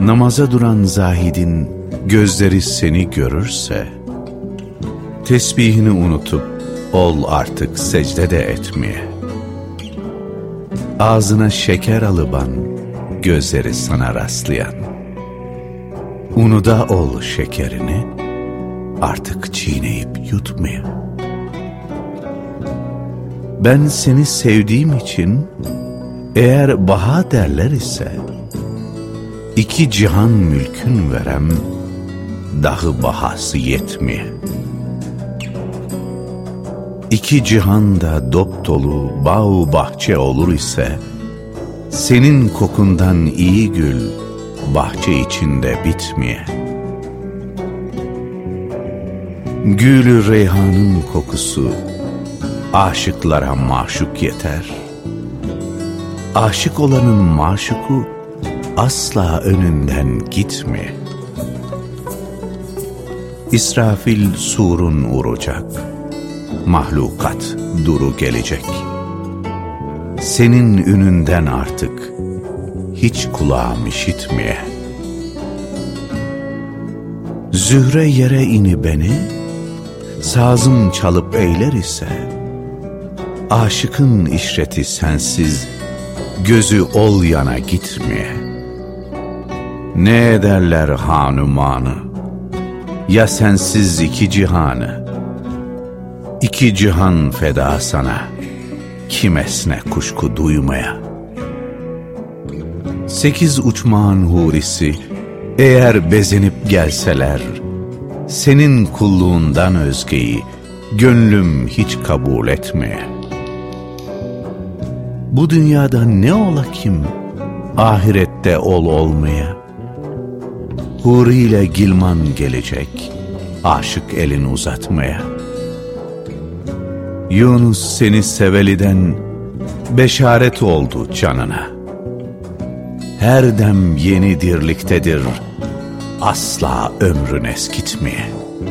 Namaza duran zahidin gözleri seni görürse, tesbihini unutup ol artık secdede etmeye. Ağzına şeker alıban gözleri sana rastlayan, unuda ol şekerini artık çiğneyip yutmaya. Ben seni sevdiğim için eğer baha derler ise, iki cihan mülkün verem dahi bahası yetmeye. İki cihanda dop dolu bağ bahçe olur ise, senin kokundan iyi gül bahçe içinde bitmeye. Gülü reyhanın kokusu aşıklara maşuk yeter. Aşık olanın maşuku asla önünden gitme. İsrafil surun vuracak, mahlukat duru gelecek. Senin ününden artık hiç kulağım işitmeye. Zühre yere ini beni, sazım çalıp eyler ise, aşıkın işreti sensiz gözü ol yana gitmeye. Ne ederler hanumanı, ya sensiz iki cihanı, iki cihan feda sana, kimesine kuşku duymaya. Sekiz uçmağın hurisi eğer bezenip gelseler, senin kulluğundan özgeyi gönlüm hiç kabul etmeye. Bu dünyada ne ola kim ahirette ol olmaya? Huri ile Gilman gelecek aşık elini uzatmaya. Yunus seni seveliden beşaret oldu canına. Her dem yeni dirliktedir, asla ömrün eskitmeye.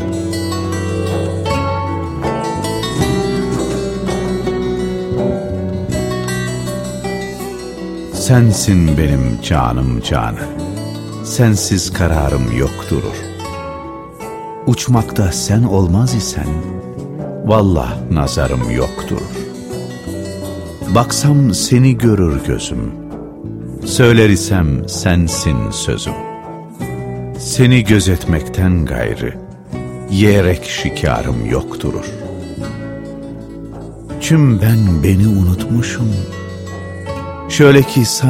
Sensin benim canım canı, sensiz kararım yok durur. Uçmakta sen olmaz isen, vallah nazarım yok durur. Baksam seni görür gözüm, söyler isem sensin sözüm. Seni gözetmekten gayrı, yiyerek şikarım yok durur. Çüm ben beni unutmuşum, şöyle ki